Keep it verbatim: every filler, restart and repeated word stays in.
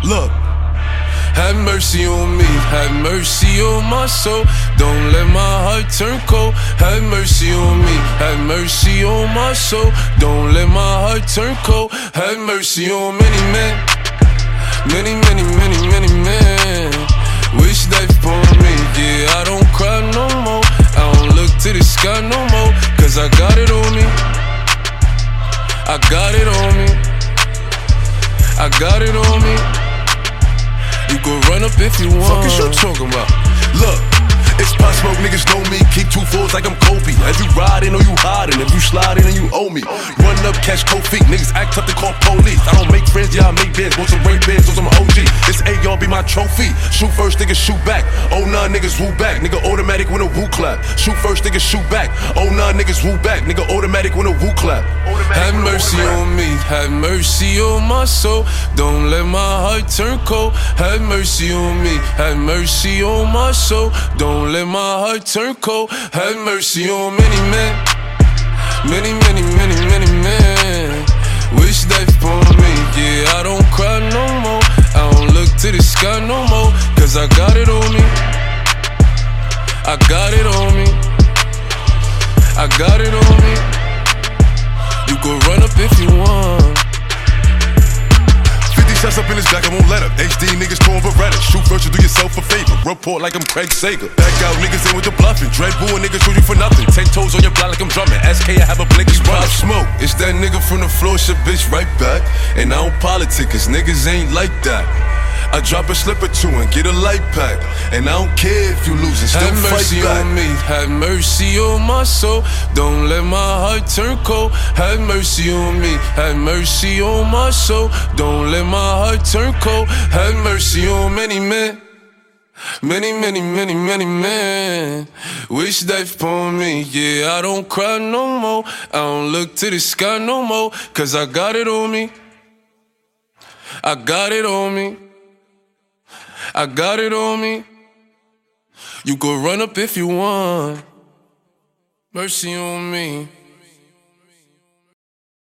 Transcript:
Look. Have mercy on me, have mercy on my soul. Don't let my heart turn cold. Have mercy on me, have mercy on my soul. Don't let my heart turn cold. Have mercy on many men, many, many, many, many men. Wish death upon me, yeah, I don't cry no more. I don't look to the sky no more, cause I got it on me. I got it on me. I got it on me. You go run up if you want. Fuck is you talking about? Look, it's Pop Smoke, niggas know me. Keep two fours like I'm Kobe. As you riding or you hiding, if you sliding and you owe me. Run up, catch cold feet. Niggas act tough to call police. I don't make friends, yeah, I make bids. Want some rape bids, want some O G. This A R be my trophy. Shoot first, niggas shoot back. Oh nah, niggas woo back. Nigga automatic when a woo clap. Shoot first, niggas shoot back. Oh nah, niggas woo back. Nigga automatic when a woo clap. Have mercy on me, have mercy on my soul. Don't let my heart turn cold. Have mercy on me, have mercy on my soul. Don't let my heart turn cold. Have mercy on many men, many, many, many, many men. Wish death upon me, yeah, I don't cry no more. I don't look to the sky no more, cause I got it on me. I got it on me. I got it on me. You go run up if you want. fifty shots up in his back, I won't let up. H D niggas pouring Beretta. Shoot first, you do yourself a favor. Report like I'm Craig Sager. Back out, niggas in with the bluffing. Dread Bull niggas shoot you for nothing. Ten toes on your block like I'm drumming. S K, I have a blinky Pop Smoke. It's that nigga from the floor, shit bitch right back. And I don't politic, cause niggas ain't like that. I drop a slip or two and get a light pack. And I don't care if you lose and still have fight mercy back. on me, have mercy on my soul. Don't let my heart turn cold. Have mercy on me, have mercy on my soul. Don't let my heart turn cold. Have mercy on many men, many, many, many, many men. Wish death upon me, yeah, I don't cry no more. I don't look to the sky no more, cause I got it on me. I got it on me. I got it on me. You go run up if you want. Mercy on me.